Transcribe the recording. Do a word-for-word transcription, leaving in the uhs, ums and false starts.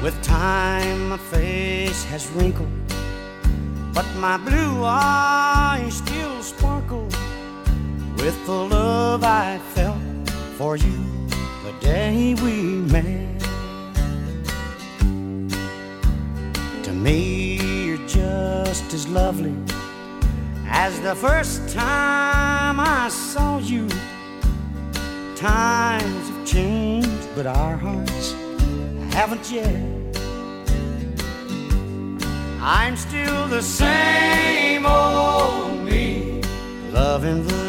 With time my face has wrinkled, but my blue eyes still sparkle with the love I felt for you the day we met. To me you're just as lovely as the first time I saw you. Times have changed, but our hearts haven't yet. I'm still the same old me, loving the